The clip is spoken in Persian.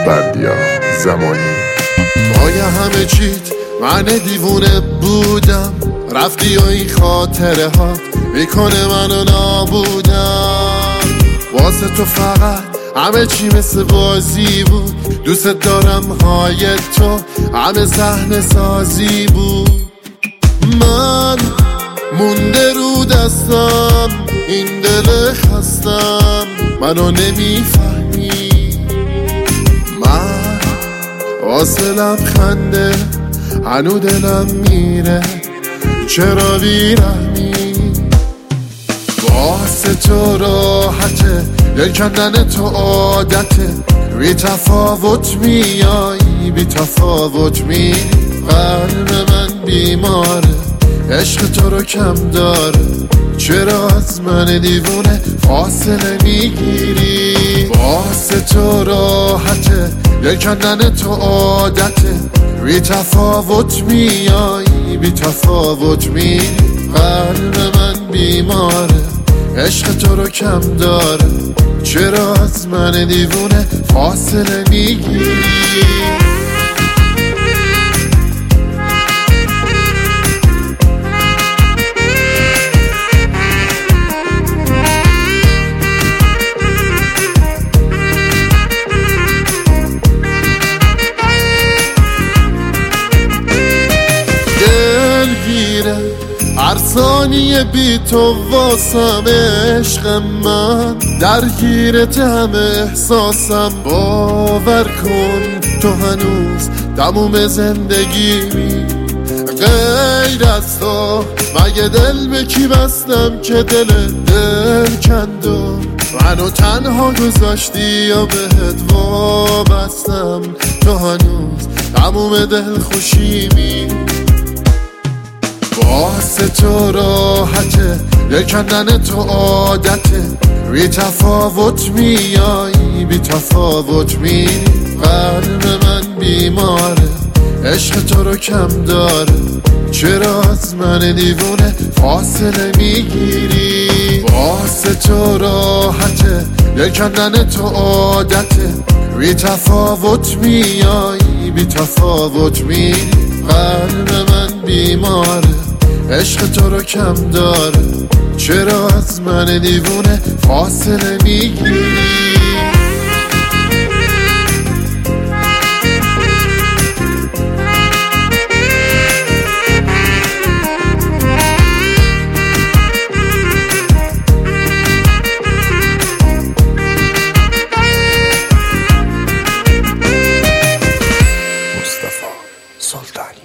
بردیا زمانی. پای همه چیت من دیوونه بودم، رفتی و این خاطره ها میکنه منو نابودم. واسه تو فقط همه چی مثل بازی بود، دوست دارم های تو همه صحنه سازی بود. من مونده رو دستم این دل خستم، منو نمیفهمی. من واسه لبخنده هنو دلم میره، چرا بیرحمی؟ واسه تو راحته، دل کندن تو عادته، بی تفاوت میایی بی تفاوت میری. قلب من بیماره، عشق تو رو کم داره، چرا از من دیوونه فاصله میگیری؟ واسه تو راحته، دل کندن تو عادته، بی تفاوت میایی بی تفاوت میری. قلب من بیماره، عشق تو رو کم داره، چرا از من دیوونه فاصله میگیری؟ هر ثانیه بی تو واسم عشق من، درگیرت همه احساسم. باور کن تو هنوز تموم زندگیمی، غیر از تو مگه دل به کی بستم که دل کند و منو تنها گذاشتی یا بهت وابستم. تو هنوز تموم دل خوشیمی، واسه تو راحته، دل کندن تو عادته، بی تفاوت میایی بی تفاوت میری. قلب من بیماره، عشق تو رو کم داره، چرا از من دیوونه فاصله میگیری؟ واسه تو راحته، دل کندن تو عادته، بی تفاوت میایی بی تفاوت میری. قلب من بیماره، عشق تو رو کم داره، چرا از من دیوونه فاصله میگیری؟ مصطفی سلطانی.